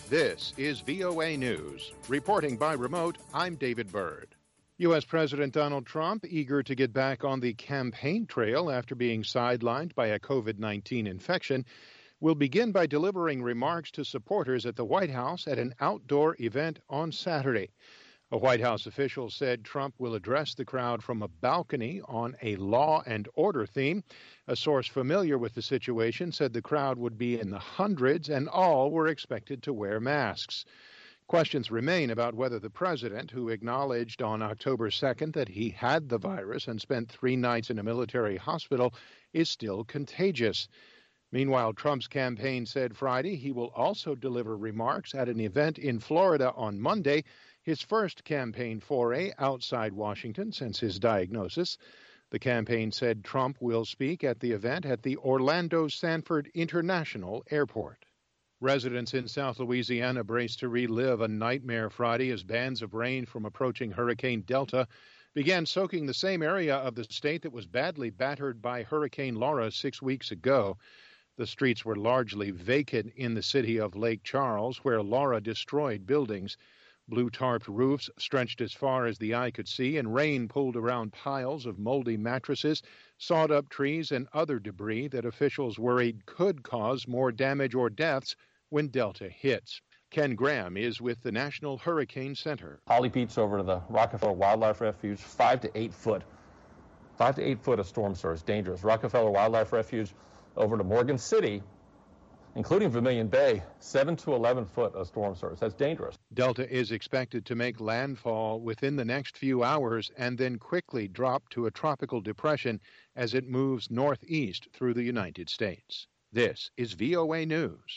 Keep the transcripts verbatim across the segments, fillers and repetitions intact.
This is V O A News. Reporting by remote, I'm David Byrd. U S. President Donald Trump, eager to get back on the campaign trail after being sidelined by a COVID nineteen infection, will begin by delivering remarks to supporters at the White House at an outdoor event on Saturday. A White House official said Trump will address the crowd from a balcony on a law and order theme. A source familiar with the situation said the crowd would be in the hundreds and all were expected to wear masks. Questions remain about whether the president, who acknowledged on October second that he had the virus and spent three nights in a military hospital, is still contagious. Meanwhile, Trump's campaign said Friday he will also deliver remarks at an event in Florida on Monday, his first campaign foray outside Washington since his diagnosis. The campaign said Trump will speak at the event at the Orlando Sanford International Airport. Residents in South Louisiana brace to relive a nightmare Friday as bands of rain from approaching Hurricane Delta began soaking the same area of the state that was badly battered by Hurricane Laura six weeks ago. The streets were largely vacant in the city of Lake Charles, where Laura destroyed buildings. Blue-tarped roofs stretched as far as the eye could see, and rain pulled around piles of moldy mattresses, sawed-up trees, and other debris that officials worried could cause more damage or deaths when Delta hits. Ken Graham is with the National Hurricane Center. Holly Beach over to the Rockefeller Wildlife Refuge, five to eight foot. Five to eight foot of storm surge, dangerous. Rockefeller Wildlife Refuge over to Morgan City, including Vermilion Bay, seven to eleven foot of storm surge. That's dangerous. Delta is expected to make landfall within the next few hours and then quickly drop to a tropical depression as it moves northeast through the United States. This is V O A News.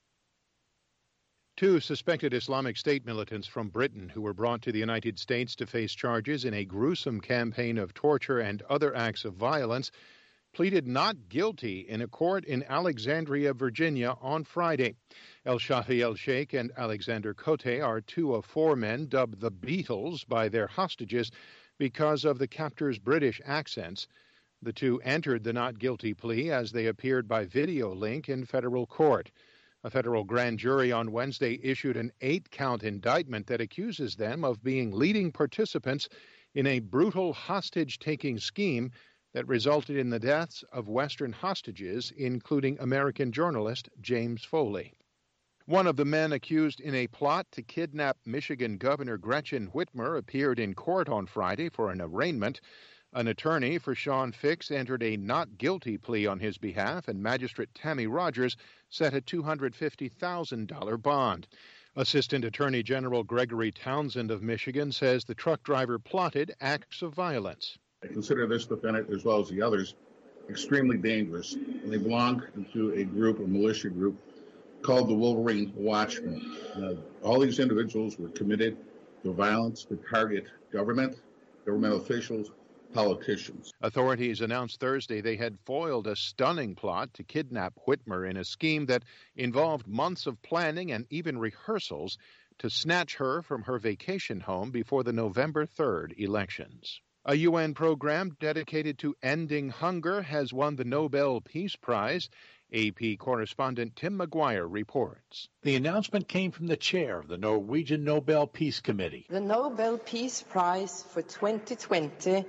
Two suspected Islamic State militants from Britain who were brought to the United States to face charges in a gruesome campaign of torture and other acts of violence pleaded not guilty in a court in Alexandria, Virginia on Friday. El Shafi El Sheikh and Alexander Cote are two of four men dubbed the Beatles by their hostages because of the captors' British accents. The two entered the not guilty plea as they appeared by video link in federal court. A federal grand jury on Wednesday issued an eight-count indictment that accuses them of being leading participants in a brutal hostage-taking scheme that resulted in the deaths of Western hostages, including American journalist James Foley. One of the men accused in a plot to kidnap Michigan Governor Gretchen Whitmer appeared in court on Friday for an arraignment. An attorney for Sean Fix entered a not guilty plea on his behalf, and Magistrate Tammy Rogers set a two hundred fifty thousand dollars bond. Assistant Attorney General Gregory Townsend of Michigan says the truck driver plotted acts of violence. I consider this defendant, as well as the others, extremely dangerous. They belong to a group, a militia group, called the Wolverine Watchmen. Uh, all these individuals were committed to violence to target government, government officials, politicians. Authorities announced Thursday they had foiled a stunning plot to kidnap Whitmer in a scheme that involved months of planning and even rehearsals to snatch her from her vacation home before the November third elections. A U N program dedicated to ending hunger has won the Nobel Peace Prize. A P correspondent Tim McGuire reports. The announcement came from the chair of the Norwegian Nobel Peace Committee. The Nobel Peace Prize for twenty twenty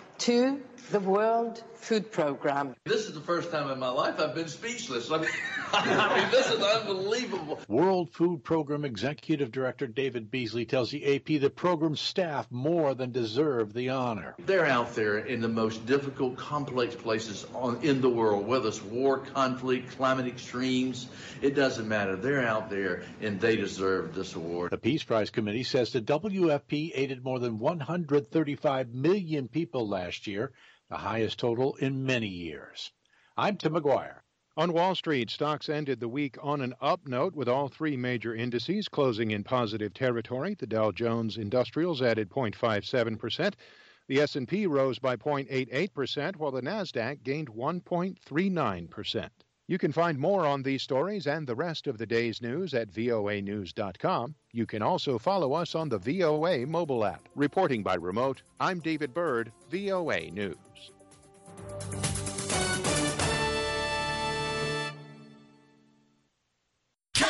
to the World Food Program. This is the first time in my life I've been speechless. I mean, I mean, this is unbelievable. World Food Program Executive Director David Beasley tells the A P the program's staff more than deserve the honor. They're out there in the most difficult, complex places on, in the world, whether it's war, conflict, climate extremes, it doesn't matter. They're out there, and they deserve this award. The Peace Prize Committee says the W F P aided more than one hundred thirty-five million people last year, the highest total in many years. I'm Tim McGuire. On Wall Street, stocks ended the week on an up note with all three major indices closing in positive territory. The Dow Jones Industrials added zero point five seven percent. The S and P rose by zero point eight eight percent, while the Nasdaq gained one point three nine percent. You can find more on these stories and the rest of the day's news at V O A news dot com. You can also follow us on the V O A mobile app. Reporting by remote, I'm David Byrd, V O A News.